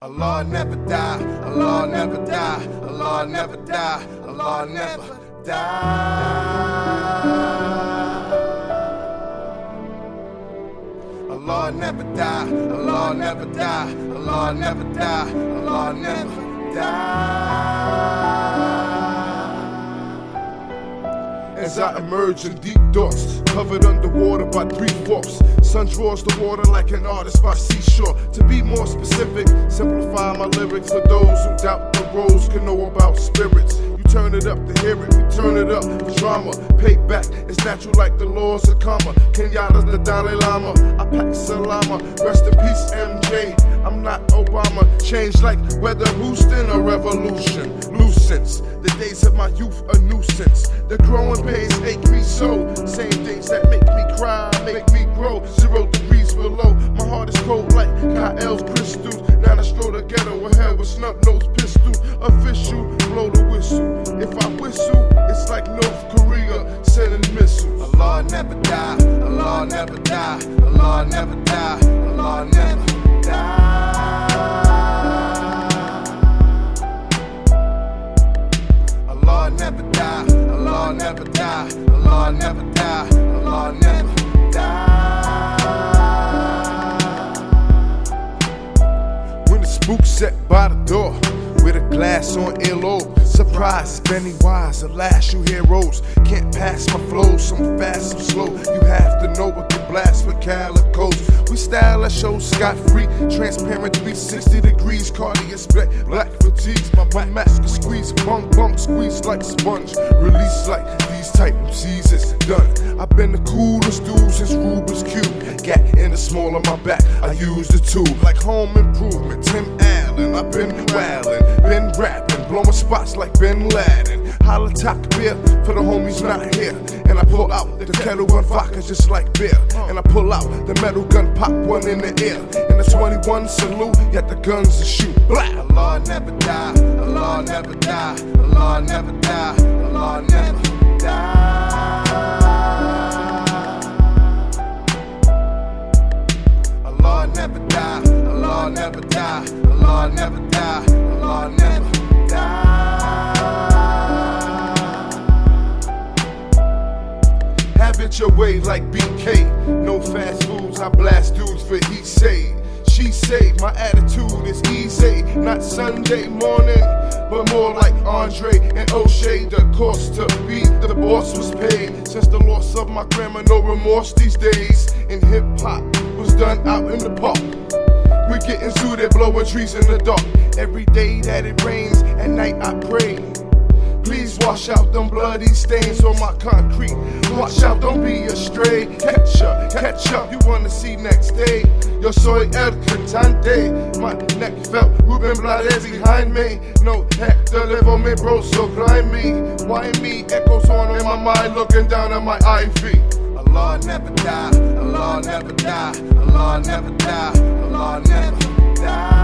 Allah never die, Allah never die, Allah never die, Allah never die. Allah never die, Allah never die, Allah never die, Allah never die. As I emerge in deep thoughts, covered underwater by 3/4. Sun draws the water like an artist by seashore. To be more specific, simplify my lyrics for those who doubt the roads can know about spirits. You turn it up to hear it, we turn it up for drama. Payback is natural like the laws of karma. Kenyatta's the Dalai Lama, I pack Salama. Rest in peace, MJ. I'm not Obama. Change like weather boosting or revolution. Nuisance, the days of my youth a nuisance. The growing pains ache me so. Same things that make me cry, make me grow. 0 degrees below, my heart is cold like Kyle's crystals. Now I stroll the ghetto with hell with snub-nosed pistols. Official, blow the whistle. If I whistle, it's like North Korea sending missiles. Allah never die, Allah never die, Allah never die, Allah never die. Allah never die, Allah never die, Allah never die, Allah never die. When the spook set by the door, with a glass on earlobe, surprise, Benny Wise, alas, you heroes can't pass my flows, some fast, some slow. You have to know what can blast with calicos. We style that show scot-free, transparent 360 degrees, Cartier spec, black fatigues. My mask is squeeze, bunk, squeeze like sponge, release like these type of MCs, it's done. I've been the coolest dude since Rubik's Cube. Gat in the small of my back, I use the tool like home improvement, Tim Allen. I've been wildin', been rapping, blowing spots like Bin Laden. Holla talk beer for the homies not here. And I pull out the kettle gun vodka just like beer. And I pull out the metal gun, pop one in the air. And the 21 salute, yet the guns to shoot. Blah! Allah never die, Allah never die, Allah never die, Allah never die. Allah never die, Allah never die, Allah never die, Allah never die. Have it your way like BK. No fast foods, I blast dudes for he say. She say my attitude is easy, not Sunday morning, but more like Andre and O'Shea. The cost to be the boss was paid. Since the loss of my grandma, no remorse these days. And hip hop was done out in the park. We getting suited, blowing trees in the dark. Every day that it rains, at night I pray. Please wash out them bloody stains on my concrete. Watch out, don't be astray. Catch up, you wanna see next day. Yo soy el cantante. My neck felt Ruben Blades behind me. No Hector live on me, bro, so grind me. Why me? Echoes on in my mind, looking down at my ivy. Allah never die, Allah never die, Allah never die, Allah never die.